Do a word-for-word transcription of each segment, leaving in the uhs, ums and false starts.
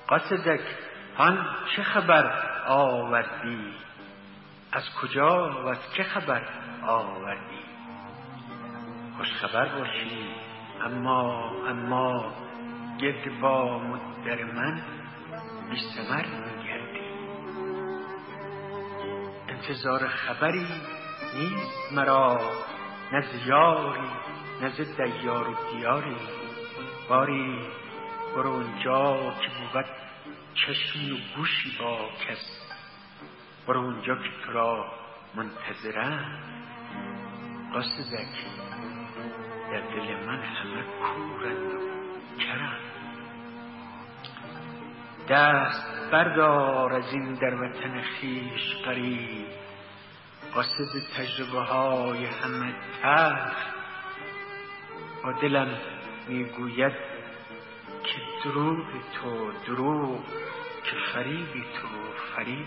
قاصدک هان چه خبر آوردی؟ از کجا و از که خبر آوردی؟ خوش خبر باشی اما اما گرد با مدر من بی ثمر می‌گردی. انتظار خبری نیست مرا، نه ز یاری نه ز دیار و دیاری. باری برو اونجا که بود چشمی و گوشی با کس، برو اونجا که تو را منتظرم. قاصدک در دل من همه کورند و کرم. دست بردار از این در وطن خویش غریب، قاصد تجربه های همه تلخ. با دلم میگوید که دروغ تو دروغ، که فریبی تو فریب.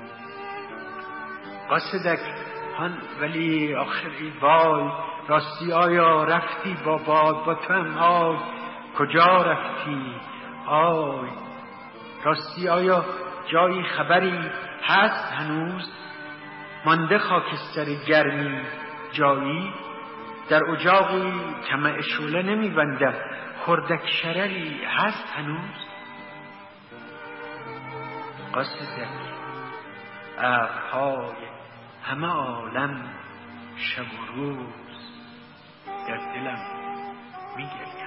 قاصدک هان ولی آخر ای وای، راستی آیا رفتی با باد با تو هم آی؟ کجا رفتی آی؟ راستی آیا جایی خبری هست هنوز؟ مانده خاکستر گرمی جایی؟ در اجاقی طمع شعله نمیبندم، خردک شرری هست هنوز؟ قاصدک ابرهای همه عالم شب و روز در دلم میگرد.